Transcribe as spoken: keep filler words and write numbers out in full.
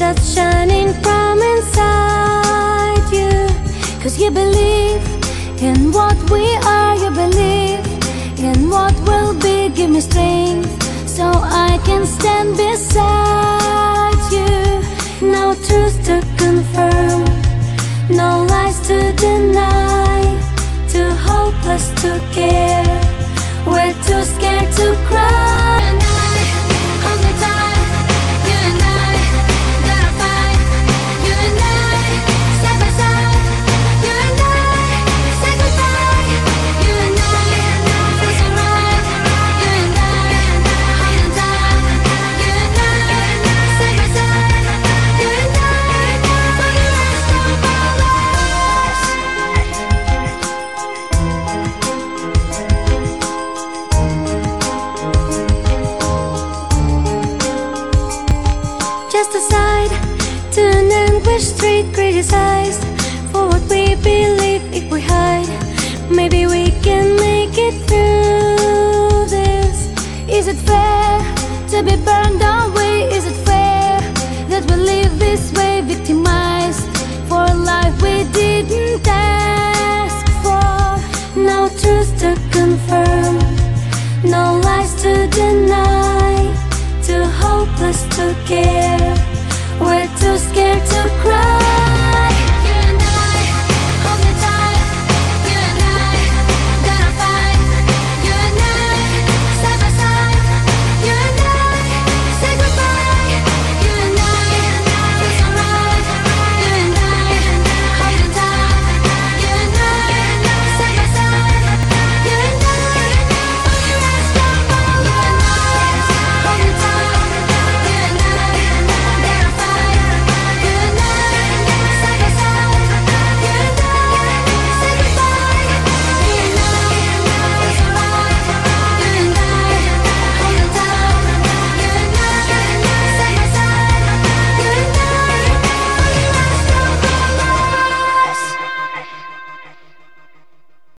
that's shining from inside you. Cause you believe in what we are, you believe in what will be. Give me strength so I can stand beside you. No truth to confirm, no lies to deny, too hopeless to care, we're too scared to cry. And I, hold me tight, you and I, gotta fight, you and I, side by side, you and I, say goodbye, you and I, feels alright, you and I, hold on tight, you and I, side by side, you and I, for the rest of our lives. Just aside to an anguish street, criticized for what we believe. If we hide, maybe we can make it through this. Is it fair to be burned away? Is it fair that we live this way, victimized for a life we didn't ask for? No truth to confirm, no lies to deny, too hopeless to care, we're too scared to cry.